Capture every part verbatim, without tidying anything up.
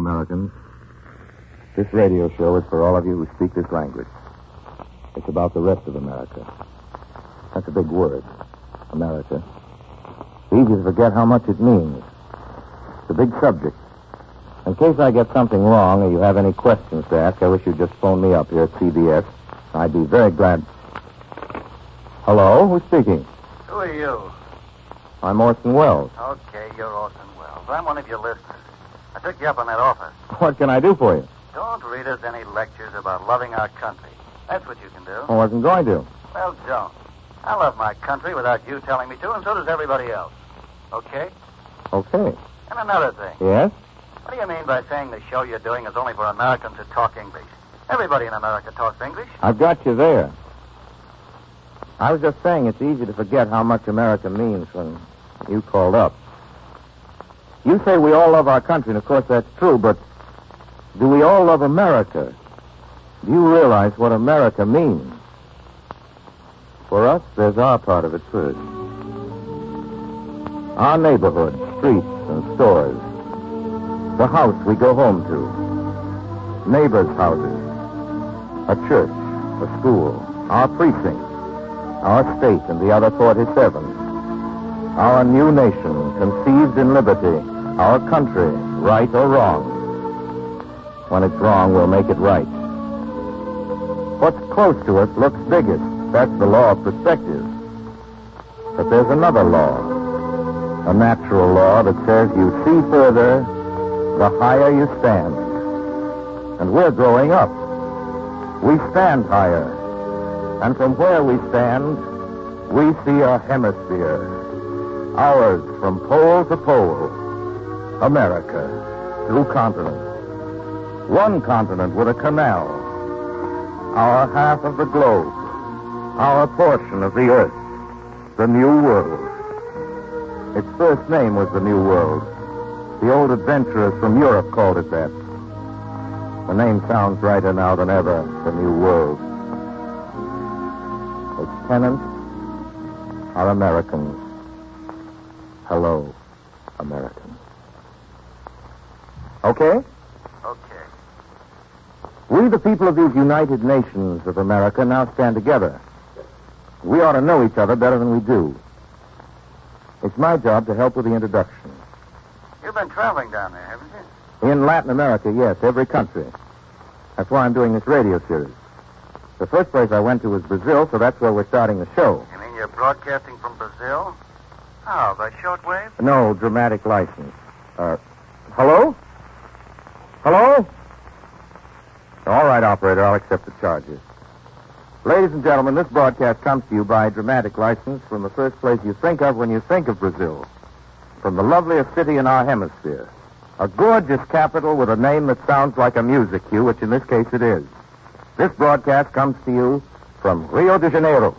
Americans. This radio show is for all of you who speak this language. It's about the rest of America. That's a big word, America. It's easy to forget how much it means. It's a big subject. In case I get something wrong or you have any questions to ask, I wish you'd just phone me up here at C B S. I'd be very glad. Hello? Who's speaking? Who are you? I'm Orson Welles. Okay, you're Orson Welles. I'm one of your listeners. I took you up on that offer. What can I do for you? Don't read us any lectures about loving our country. That's what you can do. I wasn't going to. Well, don't. I love my country without you telling me to, and so does everybody else. Okay? Okay. And another thing. Yes? What do you mean by saying the show you're doing is only for Americans who talk English? Everybody in America talks English. I've got you there. I was just saying it's easy to forget how much America means when you called up. You say we all love our country, and of course that's true, but do we all love America? Do you realize what America means? For us, there's our part of it first. Our neighborhood, streets, and stores. The house we go home to. Neighbors' houses. A church, a school. Our precinct. Our state and the other forty-seven. Our new nation, conceived in liberty. Our country, right or wrong. When it's wrong, we'll make it right. What's close to us looks biggest. That's the law of perspective. But there's another law. A natural law that says you see further the higher you stand. And we're growing up. We stand higher. And from where we stand, we see a hemisphere. Ours from pole to pole. America. Through continents. One continent with a canal. Our half of the globe. Our portion of the earth. The New World. Its first name was the New World. The old adventurers from Europe called it that. The name sounds brighter now than ever, the New World. Its tenants are Americans. Hello, Americans. Okay? Okay. We, the people of these United Nations of America, now stand together. We ought to know each other better than we do. It's my job to help with the introduction. You've been traveling down there, haven't you? In Latin America, yes, every country. That's why I'm doing this radio series. The first place I went to was Brazil, so that's where we're starting the show. You mean you're broadcasting from Brazil? How, by shortwave? No, dramatic license. Uh, hello? Hello? All right, operator, I'll accept the charges. Ladies and gentlemen, this broadcast comes to you by dramatic license from the first place you think of when you think of Brazil. From the loveliest city in our hemisphere. A gorgeous capital with a name that sounds like a music cue, which in this case it is. This broadcast comes to you from Rio de Janeiro.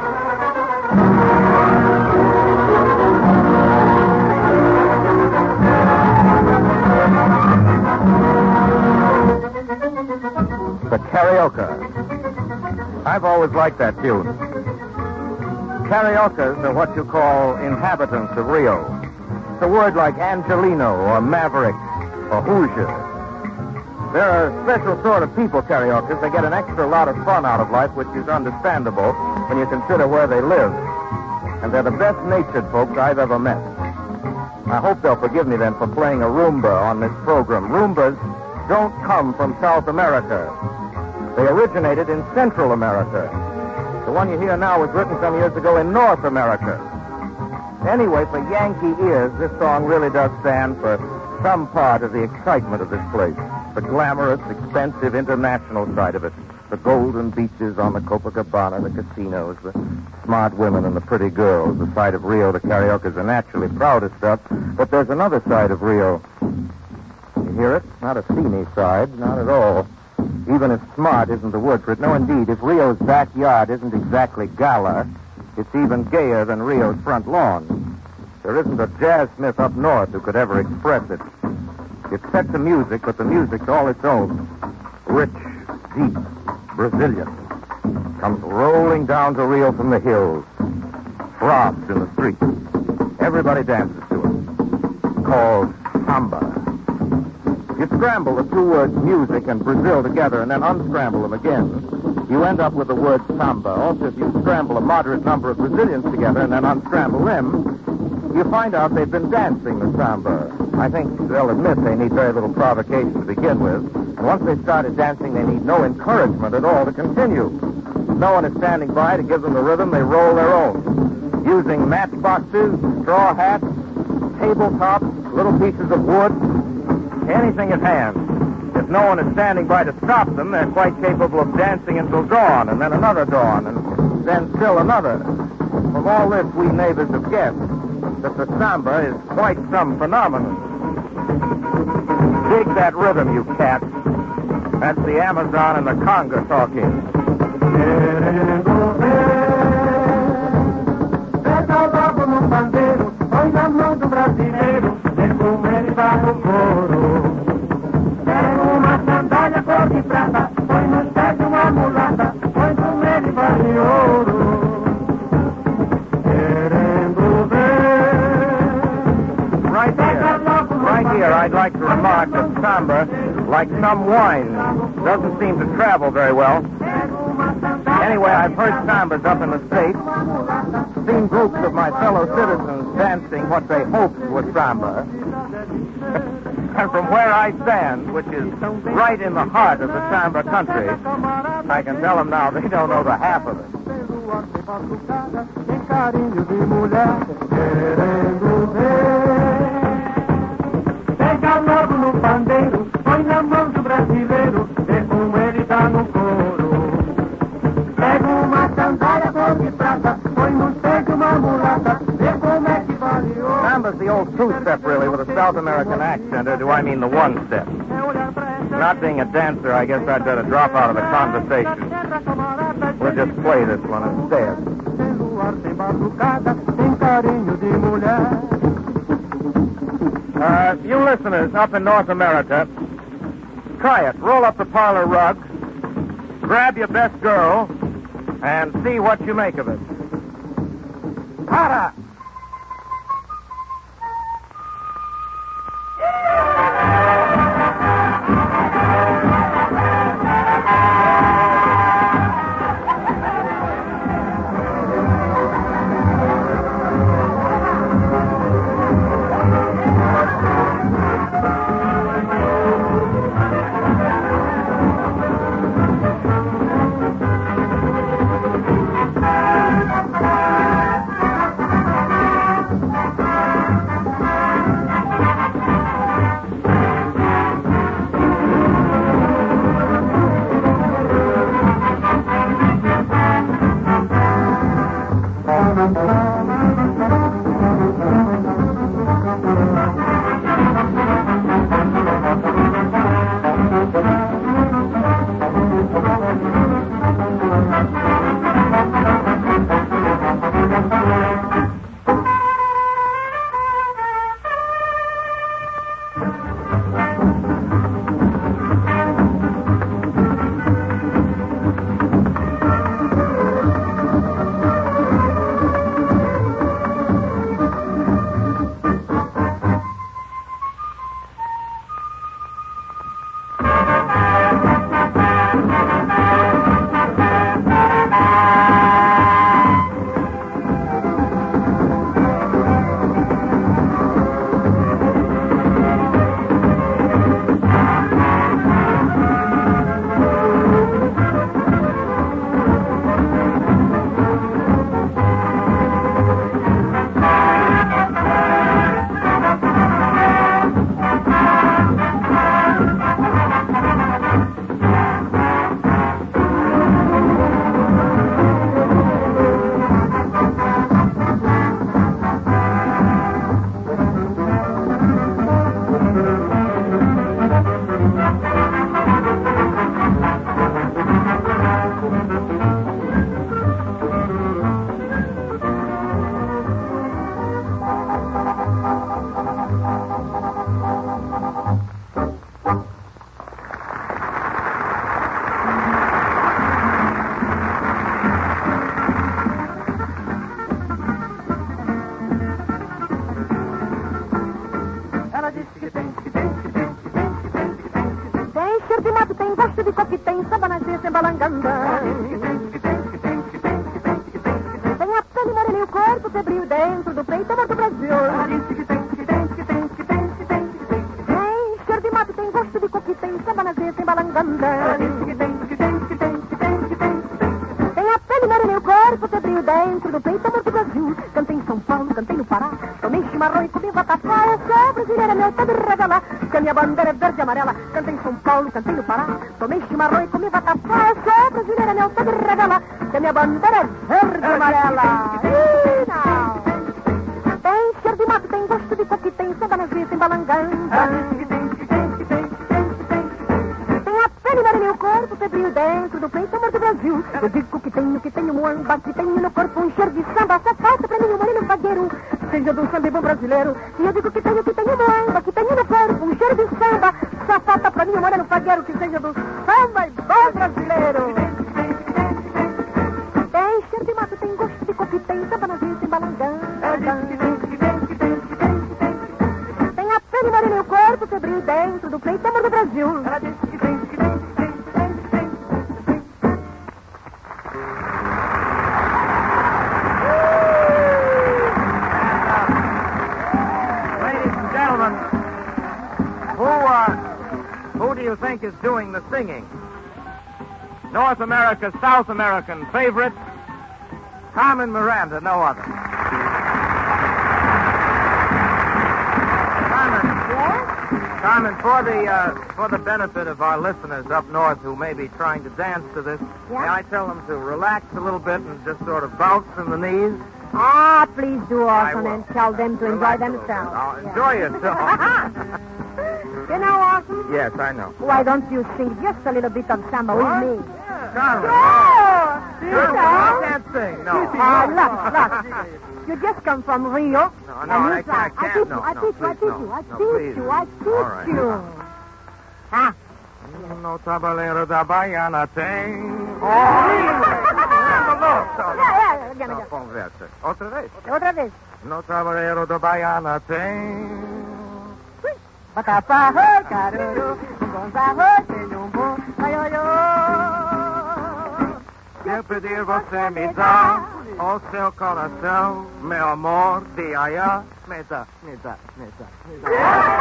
The Carioca. I've always liked that tune. Cariocas are what you call inhabitants of Rio. It's a word like Angelino or Maverick or Hoosier. They're a special sort of people, Cariocas. They get an extra lot of fun out of life, which is understandable when you consider where they live. And they're the best-natured folks I've ever met. I hope they'll forgive me then for playing a rumba on this program. Rumbas don't come from South America. They originated in Central America. The one you hear now was written some years ago in North America. Anyway, for Yankee ears, this song really does stand for some part of the excitement of this place. The glamorous, expensive, international side of it. The golden beaches on the Copacabana, the casinos, the smart women and the pretty girls. The side of Rio the Cariocas are naturally proudest of. But there's another side of Rio. You hear it? Not a steamy side, not at all. Even if smart isn't the word for it. No, indeed, if Rio's backyard isn't exactly gala, it's even gayer than Rio's front lawn. There isn't a jazzsmith up north who could ever express it. It sets the music, but the music's all its own. Rich, deep, Brazilian. Comes rolling down to Rio from the hills. Throbs in the streets. Everybody dances to it. Called samba. You scramble the two words music and Brazil together and then unscramble them again. You end up with the word samba. Also, if you scramble a moderate number of Brazilians together and then unscramble them, you find out they've been dancing the samba. I think they'll admit they need very little provocation to begin with. And once they've started dancing, they need no encouragement at all to continue. No one is standing by to give them the rhythm. They roll their own. Using matchboxes, straw hats, tabletops, little pieces of wood, anything at hand. If no one is standing by to stop them, they're quite capable of dancing until dawn, and then another dawn, and then still another. From all this, we neighbors have guessed that the samba is quite some phenomenon. Dig that rhythm, you cats. That's the Amazon and the conga talking. Right here, right here, I'd like to remark that samba, like some wine, doesn't seem to travel very well. Anyway, I've heard sambas up in the States, seen groups of my fellow citizens dancing what they hoped was samba. And from where I stand, which is right in the heart of the samba country, I can tell them now they don't know the half of it. Samba's the old two-step, really, with a South American accent, or do I mean the one-step? Not being a dancer, I guess I'd better drop out of the conversation. We'll just play this one instead. Uh, you listeners up in North America, try it. Roll up the parlor rug, grab your best girl, and see what you make of it. Para! de mato, tem gosto de coquetel, samba na cesta, embalanganda. Tem a pele morena e o corpo febril dentro do peito, amor do Brasil. Tem cheiro de mato, tem gosto de coquetel, samba na cesta, embalanganda. Tem a pele morena e o corpo febril dentro do peito, amor do Brasil. Cantei em São Paulo, cantei no Pará, tomei chimarrão e comi vatapá. Eu sou brasileira, meu tá de revelar, que a minha bandeira é verde e amarela. Cantei em São Paulo, cantei no Pará, tomei chimarrão e comi vatapá. Eu sou brasileira, meu tá de revelar, que a minha bandeira é verde e amarela. Ih, não. Tem cheiro de mato, tem gosto de coquetel, samba nas vistas, embalanganda. Tem a pele morena e o corpo febril dentro do peito, amor do Brasil. Eu digo que tenho, que tenho muamba, que tenho no corpo um cheiro de samba. Só falta pra mim um moreno fagueiro, seja do samba e bom brasileiro. E eu digo que tenho, que tenho muamba, que tenho no corpo um cheiro de samba. Só falta pra mim um moreno fagueiro, que seja do samba e bom brasileiro. Tem cheiro de mato, tem gosto de coquetel, samba nas vistas, embalanganda. Tem a pele morena e o corpo febril dentro do peito, amor do Brasil. Who do you think is doing the singing? North America's South American favorite, Carmen Miranda, no other. Carmen. Yes? Carmen, for the uh, for the benefit of our listeners up north who may be trying to dance to this, Yeah? may I tell them to relax a little bit and just sort of bounce in the knees? Ah, please do, I Orson, will. and tell them to Relax a enjoy little bit. themselves. I'll Yeah. enjoy yourself. You know, Orson, Yes, I know. why don't you sing just a little bit of samba What? with me? Carmen. Sure! Carmen, You I know. can't sing, no. Ah, look, look. You just come from Rio. No, no, and you I try. can't- I I can't. teach No, you, I no, teach you, I please, teach no. you, I No, teach please. you, I teach All right. you. Ah. No tabalero da baiana tem. Yeah, yeah, again, No, again. conversa. Outra vez. Outra vez. No tabalero da baiana tem. Bacafá, caruru, um bom arroz, tem um bom maiolô. Se eu pedir, você me dá o seu coração, meu amor, de aiá. Me dá, me dá, me dá, me dá.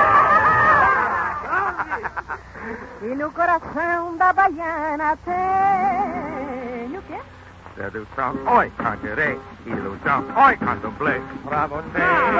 E no coração da baiana tem o quê? Sedução, oi, cantarei. Ilusão, oi, candomblé. Pra você.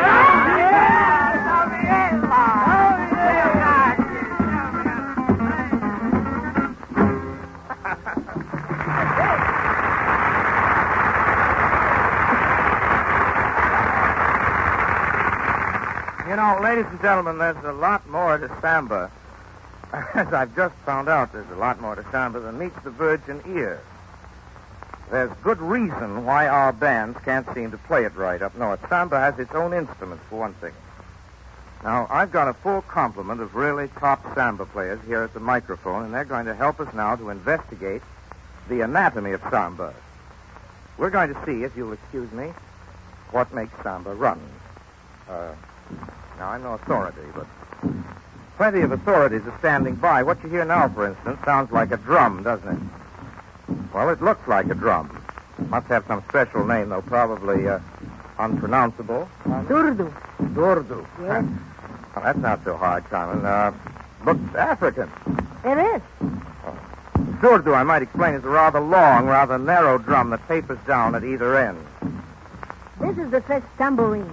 You know, ladies and gentlemen, there's a lot more to samba. As I've just found out, there's a lot more to samba than meets the virgin ear. There's good reason why our bands can't seem to play it right up north. Samba has its own instruments, for one thing. Now, I've got a full complement of really top samba players here at the microphone, and they're going to help us now to investigate the anatomy of samba. We're going to see, if you'll excuse me, what makes samba run. Uh, now, I'm no authority, but plenty of authorities are standing by. What you hear now, for instance, sounds like a drum, doesn't it? Well, it looks like a drum. Must have some special name, though, probably uh, unpronounceable. Surdo. Durdu. Yes. Well, that's not so hard, Carmen. Uh, looks African. It is. Surdu, I might explain, is a rather long, rather narrow drum that tapers down at either end. This is the first tambourine.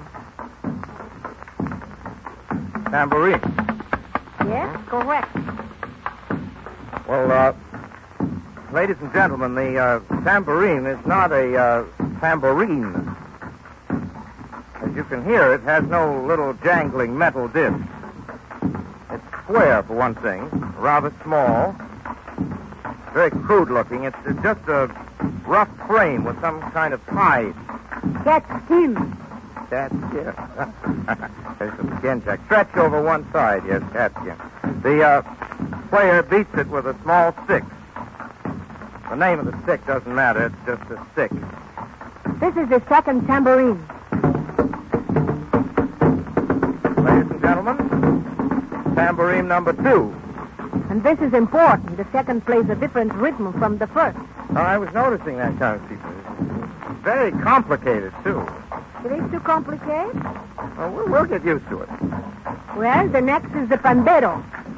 Tambourine. Yes, correct. Well, uh, ladies and gentlemen, the uh, tambourine is not a uh, tambourine. As you can hear, it has no little jangling metal disc. It's square, for one thing, rather small, very crude looking. It's, it's just a rough frame with some kind of hide. Cat skin. Cat skin. There's some skin check. Stretch over one side, yes, cat skin. The uh, player beats it with a small stick. The name of the stick doesn't matter. It's just a stick. This is the second tambourine. Ladies and gentlemen, tambourine number two. And this is important. The second plays a different rhythm from the first. Oh, I was noticing that, Constable. Very complicated, too. It ain't too complicated? Well, we'll, we'll get used to it. Well, the next is the pandero.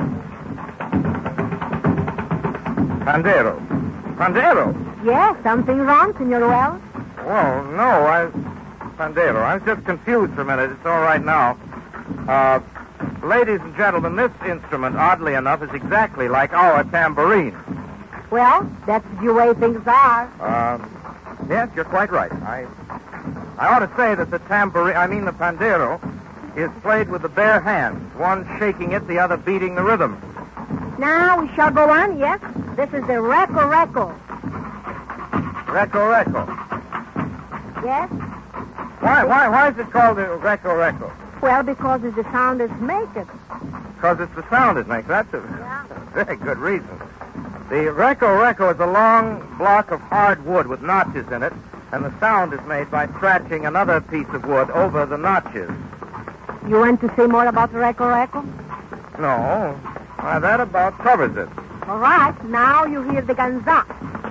Pandero. Pandero? Yes, something wrong, Senor Wells? Well, no, I... Pandero. I was just confused for a minute. It's all right now. Uh, ladies and gentlemen, this instrument, oddly enough, is exactly like our tambourine. Well, that's the way things are. Um, yes, you're quite right. I... I ought to say that the tambourine, I mean the pandero, is played with the bare hands, one shaking it, the other beating the rhythm. Now we shall go on, yes? This is the reco reco. Reco reco. Yes? Why, why, why is it called the reco reco? Well, because it's the sound it makes it. Because it's the sound it makes. That's a Yeah. very good reason. The reco reco is a long block of hard wood with notches in it, and the sound is made by scratching another piece of wood over the notches. You want to say more about the reco reco? No. Why, that about covers it. All right, now you hear the ganza.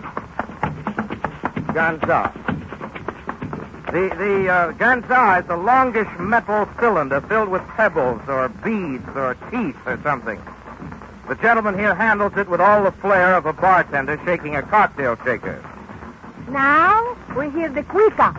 Ganza. The, the uh, ganza is a longish metal cylinder filled with pebbles or beads or teeth or something. The gentleman here handles it with all the flair of a bartender shaking a cocktail shaker. Now we hear the cuica.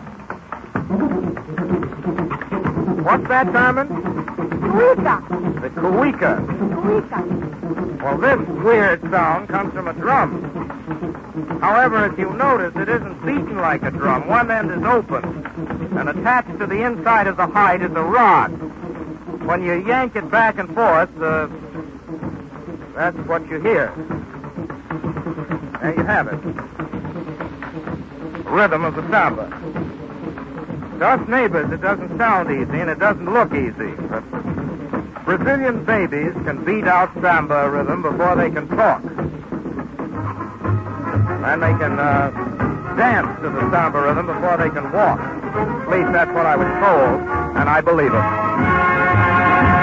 What's that, Carmen? Cuica. The cuica. Cuica. Well, this weird sound comes from a drum. However, if you notice, it isn't beaten like a drum. One end is open, and attached to the inside of the hide is a rod. When you yank it back and forth, uh, that's what you hear. There you have it. Rhythm of the samba. To us neighbors, it doesn't sound easy, and it doesn't look easy. But Brazilian babies can beat out samba rhythm before they can talk. And they can uh, dance to the samba rhythm before they can walk. At least that's what I was told, and I believe it.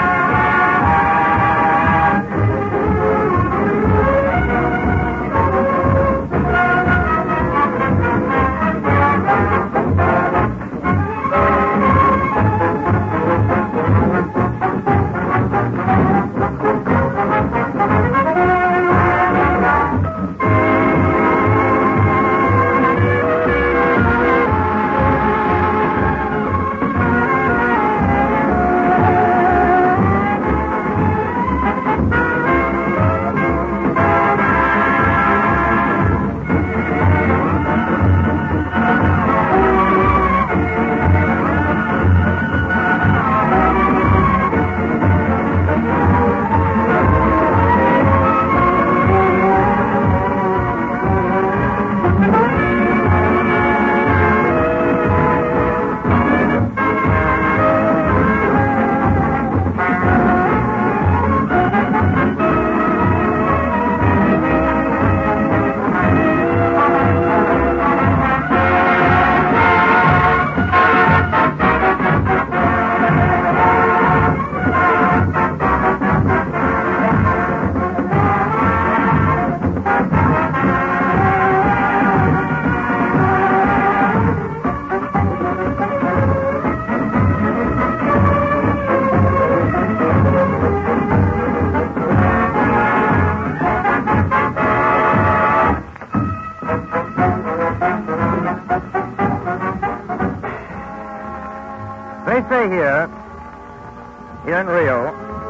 They say here, here in Rio,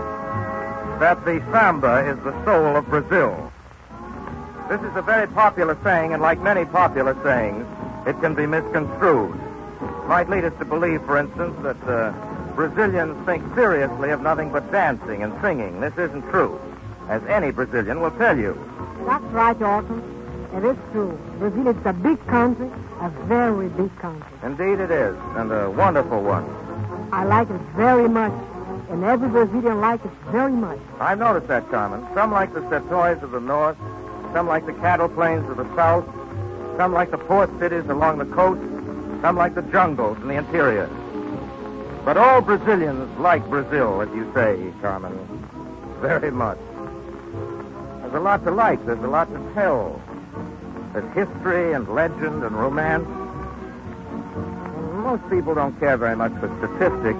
that the samba is the soul of Brazil. This is a very popular saying, and like many popular sayings, it can be misconstrued. It might lead us to believe, for instance, that uh, Brazilians think seriously of nothing but dancing and singing. This isn't true, as any Brazilian will tell you. That's right, Orton. It is true. Brazil is a big country, a very big country. Indeed it is, and a wonderful one. I like it very much, and every Brazilian likes it very much. I've noticed that, Carmen. Some like the sertões of the north, some like the cattle plains of the south, some like the port cities along the coast, some like the jungles in the interior. But all Brazilians like Brazil, as you say, Carmen, very much. There's a lot to like. There's a lot to tell. There's history and legend and romance. Most people don't care very much for statistics.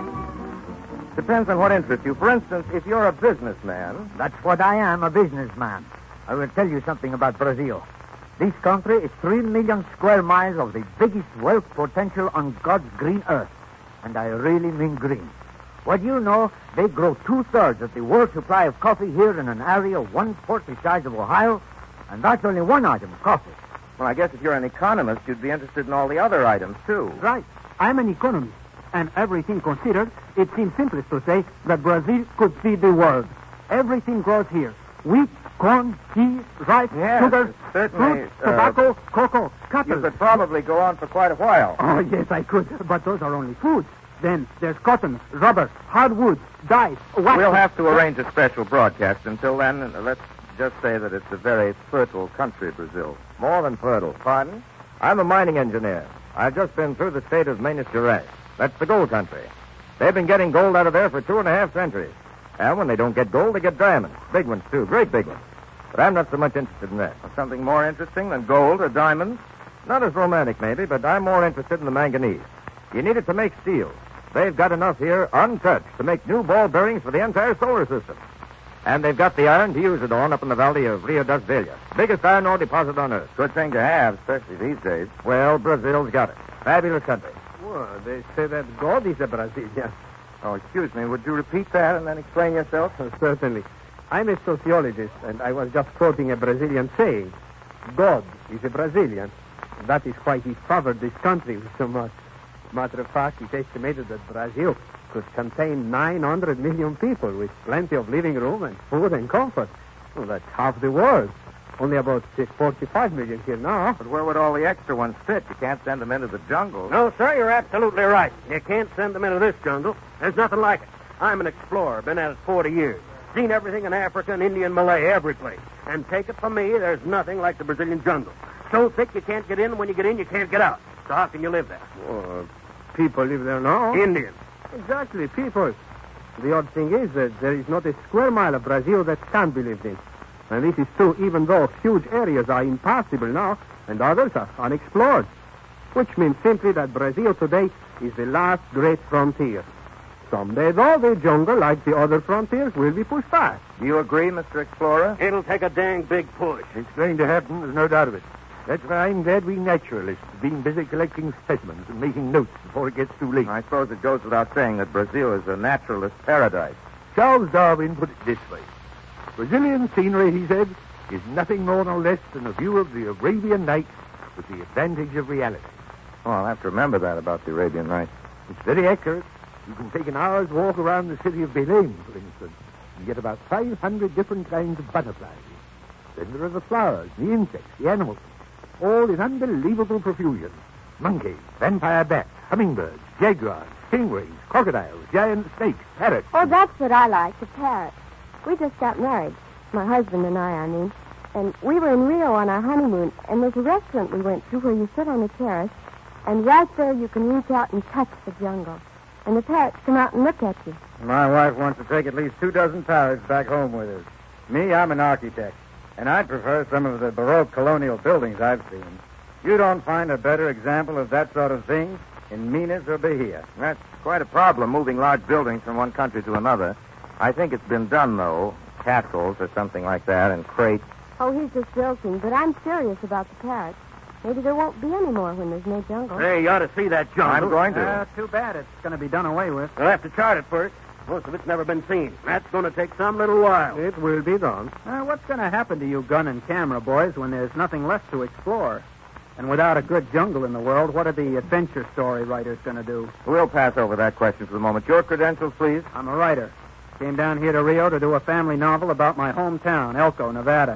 Depends on what interests you. For instance, if you're a businessman... That's what I am, a businessman. I will tell you something about Brazil. This country is three million square miles of the biggest wealth potential on God's green earth. And I really mean green. What you know, they grow two-thirds of the world supply of coffee here in an area one-fourth the size of Ohio, and that's only one item, coffee. Well, I guess if you're an economist, you'd be interested in all the other items, too. Right. I'm an economist. And everything considered, it seems simplest to say that Brazil could feed the world. Everything grows here. Wheat, corn, cheese, rice, Yes, sugar, certainly, fruit, uh, tobacco, cocoa, cattle. You could probably go on for quite a while. Oh, yes, I could. But those are only foods. Then there's cotton, rubber, hardwood, dyes, wax. We'll have to arrange a special broadcast. Until then, uh, let's just say that it's a very fertile country, Brazil. More than fertile. Pardon? I'm a mining engineer. I've just been through the state of Minas Gerais. That's the gold country. They've been getting gold out of there for two and a half centuries. And when they don't get gold, they get diamonds. Big ones, too. Great big ones. But I'm not so much interested in that. Something more interesting than gold or diamonds? Not as romantic, maybe, but I'm more interested in the manganese. You need it to make steel. They've got enough here, untouched, to make new ball bearings for the entire solar system. And they've got the iron to use it on up in the valley of Rio das Velhas. Biggest iron ore deposit on Earth. Good thing to have, especially these days. Well, Brazil's got it. Fabulous country. Well, they say that God is a Brazilian. Oh, excuse me. Would you repeat that and then explain yourself? Oh, certainly. I'm a sociologist, and I was just quoting a Brazilian saying. God is a Brazilian. That is why he favored this country so much. Matter of fact, it's estimated that Brazil could contain nine hundred million people with plenty of living room and food and comfort. Well, that's half the world. Only about forty-five million here now. But where would all the extra ones fit? You can't send them into the jungle. No, sir, you're absolutely right. You can't send them into this jungle. There's nothing like it. I'm an explorer, been at it forty years. Seen everything in Africa and India and Malay, every place. And take it from me, there's nothing like the Brazilian jungle. So thick you can't get in, and when you get in, you can't get out. So how can you live there? Oh, people live there now. Indians. Exactly, people. The odd thing is that there is not a square mile of Brazil that can't be lived in. And this is true even though huge areas are impassable now and others are unexplored. Which means simply that Brazil today is the last great frontier. Someday, though, the jungle, like the other frontiers, will be pushed back. Do you agree, Mister Explorer? It'll take a dang big push. It's going to happen, there's no doubt of it. That's why I'm glad we naturalists have been busy collecting specimens and making notes before it gets too late. I suppose it goes without saying that Brazil is a naturalist paradise. Charles Darwin put it this way. Brazilian scenery, he said, is nothing more nor less than a view of the Arabian Nights with the advantage of reality. Oh, I'll have to remember that about the Arabian Nights. It's very accurate. You can take an hour's walk around the city of Belém, for instance, and get about five hundred different kinds of butterflies. Then there are the flowers, the insects, the animals, all in unbelievable profusion. Monkeys, vampire bats, hummingbirds, jaguars, stingrays, crocodiles, giant snakes, parrots. Oh, that's what I like, the parrot. We just got married. My husband and I, I mean. And we were in Rio on our honeymoon, and there's a restaurant we went to where you sit on the terrace, and right there you can reach out and touch the jungle. And the parrots come out and look at you. My wife wants to take at least two dozen parrots back home with us. Me, I'm an architect, and I'd prefer some of the Baroque colonial buildings I've seen. You don't find a better example of that sort of thing in Minas or Bahia. That's quite a problem, moving large buildings from one country to another. I think it's been done, though. Castles or something like that, and crates. Oh, he's just joking, but I'm serious about the parrots. Maybe there won't be any more when there's no jungle. Hey, you ought to see that jungle. I'm going to. Uh, too bad it's going to be done away with. We'll have to chart it first. Most of it's never been seen. That's going to take some little while. It will be done. Uh, what's going to happen to you gun and camera boys when there's nothing left to explore? And without a good jungle in the world, what are the adventure story writers going to do? We'll pass over that question for the moment. Your credentials, please. I'm a writer. Came down here to Rio to do a family novel about my hometown, Elko, Nevada.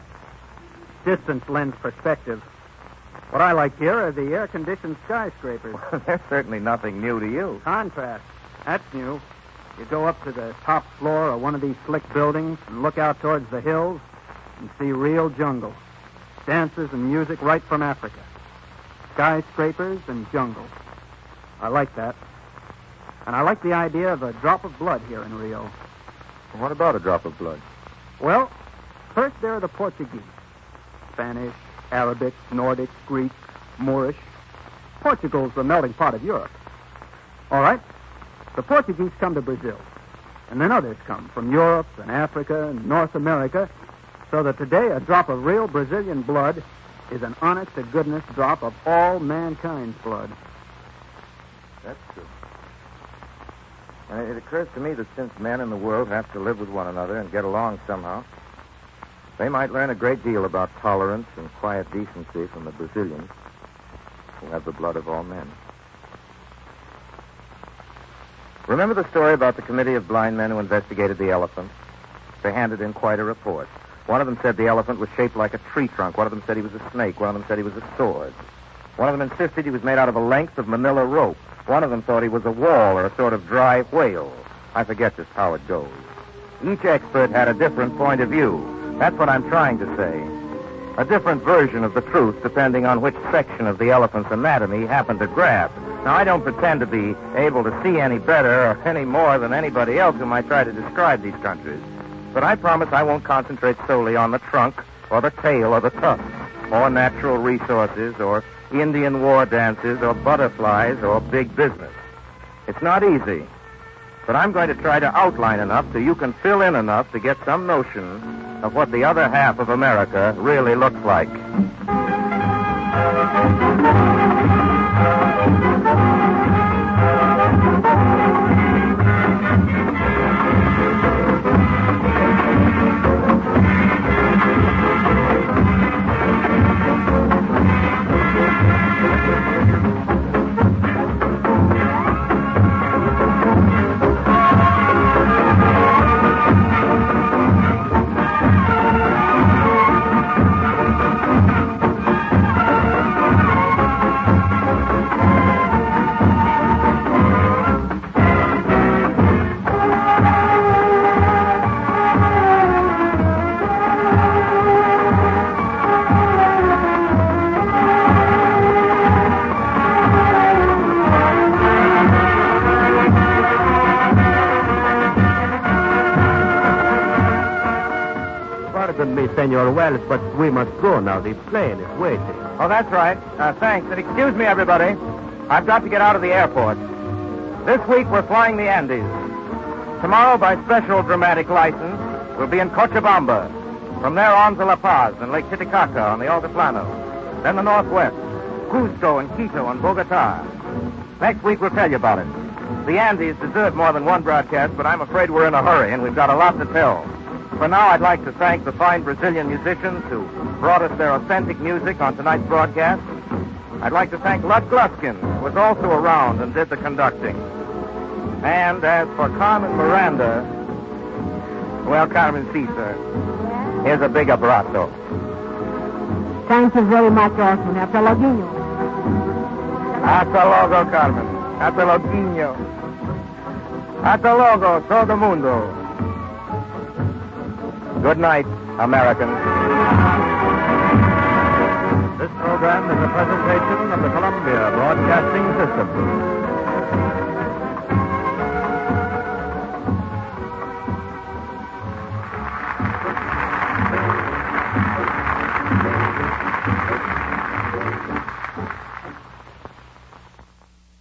Distance lends perspective. What I like here are the air-conditioned skyscrapers. There's certainly nothing new to you. Contrast. That's new. You go up to the top floor of one of these slick buildings and look out towards the hills and see real jungle. Dances and music right from Africa. Skyscrapers and jungle. I like that. And I like the idea of a drop of blood here in Rio. What about a drop of blood? Well, First, there are the Portuguese. Spanish, Arabic, Nordic, Greek, Moorish. Portugal's the melting pot of Europe. All right. The Portuguese come to Brazil. And then others come from Europe and Africa and North America, so that today a drop of real Brazilian blood is an honest-to-goodness drop of all mankind's blood. That's true. And it occurs to me that since men in the world have to live with one another and get along somehow, they might learn a great deal about tolerance and quiet decency from the Brazilians, who have the blood of all men. Remember the story about the committee of blind men who investigated the elephant? They handed in quite a report. One of them said the elephant was shaped like a tree trunk. One of them said he was a snake. One of them said he was a sword. One of them insisted he was made out of a length of manila rope. One of them thought he was a wall or a sort of dry whale. I forget just how it goes. Each expert had a different point of view. That's what I'm trying to say. A different version of the truth depending on which section of the elephant's anatomy he happened to grab. Now, I don't pretend to be able to see any better or any more than anybody else who might try to describe these countries. But I promise I won't concentrate solely on the trunk or the tail or the tusk or natural resources or Indian war dances or butterflies or big business. It's not easy. But I'm going to try to outline enough so you can fill in enough to get some notion of what the other half of America really looks like. Pardon me, Senor Wells, but we must go now. The plane is waiting. Oh, that's right. Uh, thanks. And excuse me, everybody. I've got to get out of the airport. This week, we're flying the Andes. Tomorrow, by special dramatic license, we'll be in Cochabamba. From there on to La Paz and Lake Titicaca on the Altiplano. Then the Northwest, Cusco and Quito and Bogota. Next week, we'll tell you about it. The Andes deserve more than one broadcast, but I'm afraid we're in a hurry, and we've got a lot to tell. For now, I'd like to thank the fine Brazilian musicians who brought us their authentic music on tonight's broadcast. I'd like to thank Lud Gluskin, who was also around and did the conducting. And as for Carmen Miranda, well, Carmen, see, sir. Here's a big abrazo. Thank you very much, Orson. Hasta luego. Hasta luego, Carmen. Hasta luego. Hasta luego, todo mundo. Good night, Americans. This program is a presentation of the Columbia Broadcasting System.